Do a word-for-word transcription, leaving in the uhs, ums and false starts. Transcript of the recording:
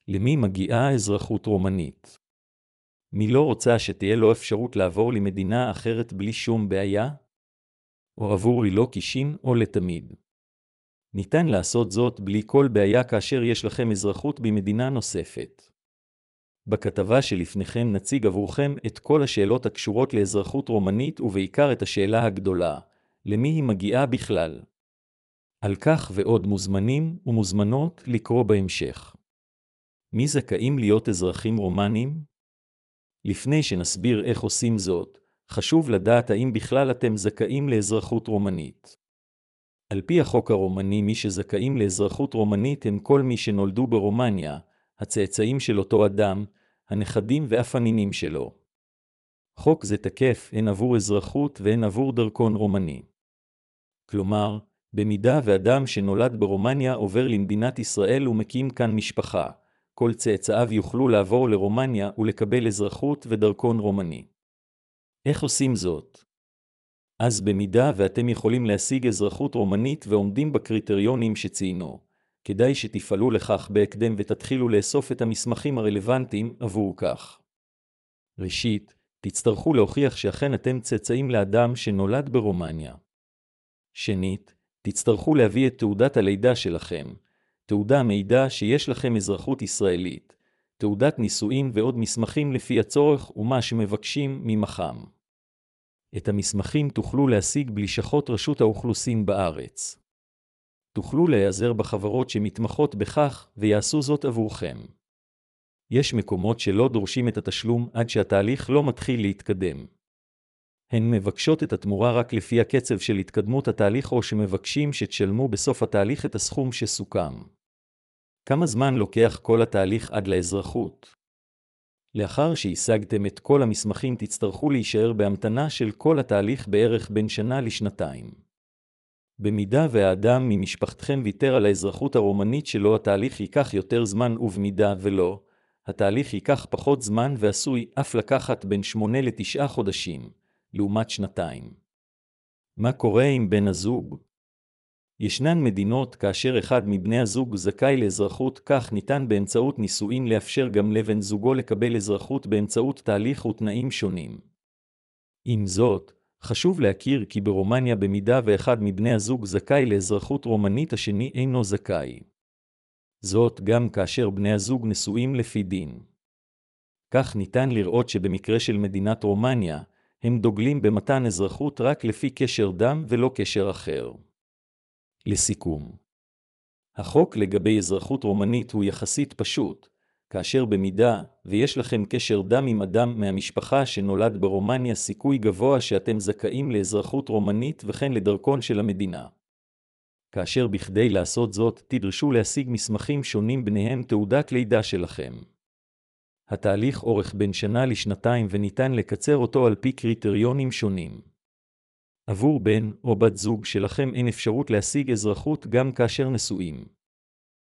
למי מגיעה אזרחות רומנית? מי לא רוצה שתהיה לו אפשרות לעבור למדינה אחרת בלי שום בעיה? או עבור לא קישים או לתמיד. ניתן לעשות זאת בלי כל בעיה כאשר יש לכם אזרחות במדינה נוספת. בכתבה שלפניכם נציג עבורכם את כל השאלות הקשורות לאזרחות רומנית ובעיקר את השאלה הגדולה, למי היא מגיעה בכלל? על כך ועוד מוזמנים ומוזמנות לקרוא בהמשך. מי זכאים להיות אזרחים רומנים? לפני שנסביר איך עושים זאת, חשוב לדעת האם בכלל אתם זכאים לאזרחות רומנית. על פי החוק הרומני, מי שזכאים לאזרחות רומנית הם כל מי שנולדו ברומניה, הצאצאים של אותו אדם, הנכדים ואף הנינים שלו. חוק זה תקף הן עבור אזרחות והן עבור דרכון רומני. כלומר, במידה ואדם שנולד ברומניה עובר למדינת ישראל ומקים כאן משפחה, כל צאצאיו יוכלו לעבור לרומניה ולקבל אזרחות ודרכון רומני. איך עושים זאת? אז במידה ואתם יכולים להשיג אזרחות רומנית ועומדים בקריטריונים שציינו, כדאי שתפעלו לכך בהקדם ותתחילו לאסוף את המסמכים הרלוונטיים עבור כך. ראשית, תצטרכו להוכיח שאכן אתם צאצאים לאדם שנולד ברומניה. שנית, תצטרכו להביא את תעודת הלידה שלכם, תעודה המעידה שיש לכם אזרחות ישראלית, תעודת נישואין ועוד מסמכים לפי הצורך ומה שמבקשים ממכם. את המסמכים תוכלו להשיג בלשכות רשות האוכלוסין בארץ. תוכלו להיעזר בחברות שמתמחות בכך ויעשו זאת עבורכם. יש מקומות שלא דורשים את התשלום עד שהתהליך לא מתחיל להתקדם. הן מבקשות את התמורה רק לפי הקצב של התקדמות התהליך או שמבקשים שתשלמו בסוף התהליך את הסכום שסוכם. כמה זמן לוקח כל התהליך עד לאזרחות? לאחר שהשגתם את כל המסמכים תצטרכו להישאר בהמתנה של כל התהליך בערך בין שנה לשנתיים. במידה והאדם ממשפחתכם ויתר על האזרחות הרומנית שלו התהליך ייקח יותר זמן ובמידה ולא, התהליך ייקח פחות זמן ועשוי אף לקחת בין שמונה לתשעה חודשים, לעומת שנתיים. מה קורה עם בן הזוג? ישנן מדינות כאשר אחד מבני הזוג זכאי לאזרחות, כך ניתן באמצעות נישואין לאפשר גם לבן זוגו לקבל אזרחות באמצעות תהליך ותנאים שונים. עם זאת, חשוב להכיר כי ברומניה במידה ואחד מבני הזוג זכאי לאזרחות רומנית השני אינו זכאי. זאת גם כאשר בני הזוג נשואים לפי דין. כך ניתן לראות שבמקרה של מדינת רומניה, הם דוגלים במתן אזרחות רק לפי קשר דם ולא קשר אחר. לסיכום, החוק לגבי אזרחות רומנית הוא יחסית פשוט, כאשר במידה ויש לכם קשר דם עם אדם מהמשפחה שנולד ברומניה סיכוי גבוה שאתם זכאים לאזרחות רומנית וכן לדרכון של המדינה. כאשר בכדי לעשות זאת תדרשו להשיג מסמכים שונים ביניהם תעודת לידה שלכם. התהליך אורך בין שנה לשנתיים וניתן לקצר אותו על פי קריטריונים שונים. עבור בן או בת זוג שלכם אין אפשרות להשיג אזרחות גם כאשר נשואים.